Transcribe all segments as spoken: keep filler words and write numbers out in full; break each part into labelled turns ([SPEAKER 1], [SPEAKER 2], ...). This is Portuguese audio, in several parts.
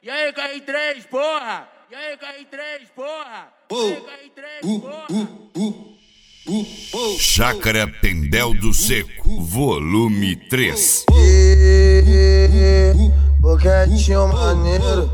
[SPEAKER 1] E aí, K R três, porra! E aí, K R três, porra! E aí, K R três, porra!
[SPEAKER 2] Chácara Tendel do Seco, volume três.
[SPEAKER 3] Boquetinho maneiro,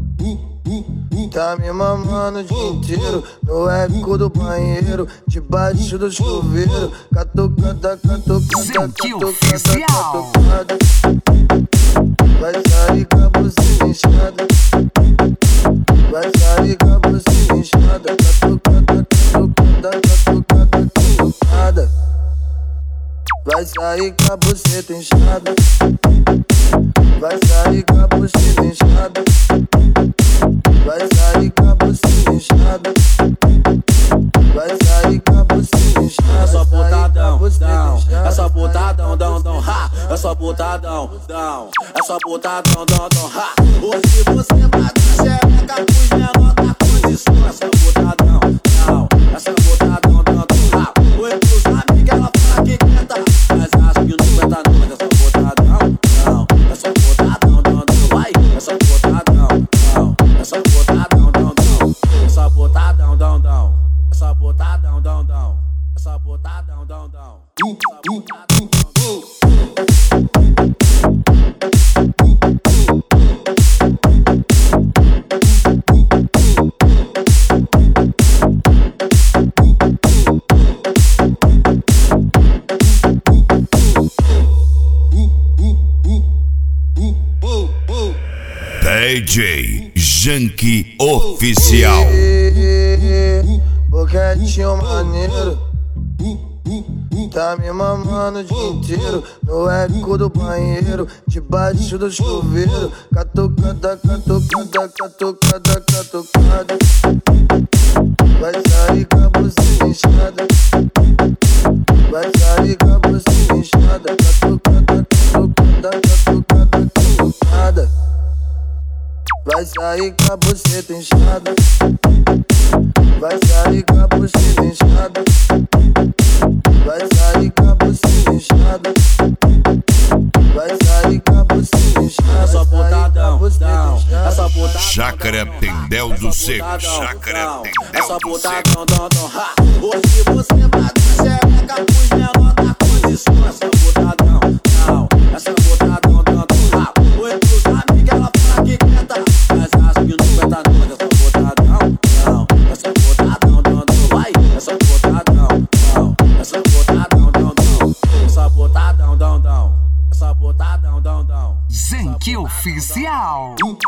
[SPEAKER 3] tá me mamando o dia inteiro no eco do banheiro, debaixo do chuveiro, catucada, catucada, catucada, catucada. Vai sair com a buceta inchada, vai sair com a buceta inchada, catucada, catucada, catucada, catucada. Vai sair com a buceta inchada, vai sair com a buceta inchada, vai sair com a buceta inchada, vai sair com a buceta inchada.
[SPEAKER 4] É só botadão, dão, é só botadão, dão, dão, ha. É só botadão, dão, é só botadão, dão, dão, ha. Hoje você bate a xereca pros menor da condição. É só botadão, dão, é só botadão, dão, dão, ha. Oi pros amigos, ela fala que canta, mas acha que não aguenta não. Mas é só botadão, dão, é só botadão, dão, dão, vai. É só botadão, dão, é só botadão, dão, dão. É só botadão, dão, dão. É só botadão, dão, dão. É só botadão, dão, dão.
[SPEAKER 2] D J Janky Oficial.
[SPEAKER 3] Boquetinho maneiro, tá me mamando o dia inteiro no eco do banheiro, debaixo do chuveiro, catucada, catucada, catucada, catucada. Vai sair com a buceta inchada, vai sair com a buceta inchada, catucada, catucada, catucada, catucada. Vai sair com a buceta inchada, vai sair com a buceta inchada, vai sair com a buceta inchada, vai sair com a buceta inchada.
[SPEAKER 4] É só botadão, dão, é só botadão.
[SPEAKER 2] Chácara Tendel do Seco, Chácara
[SPEAKER 4] É só
[SPEAKER 2] Tendel do Seco.
[SPEAKER 4] botadão, dão, dão, ha. Hoje você bate a xereca pros menor da condição. É só botadão, dão, é só botadão, dão, dão, ha. Oi pros amigos, ela fala que canta, mas acha que não aguenta não. Mas é só botadão, dão, é só botadão, dão, dão, vai. É só botadão, dão, é só botadão, dão, dão. É só botadão, dão, dão. É só botadão, dão, dão.
[SPEAKER 5] Janky Oficial.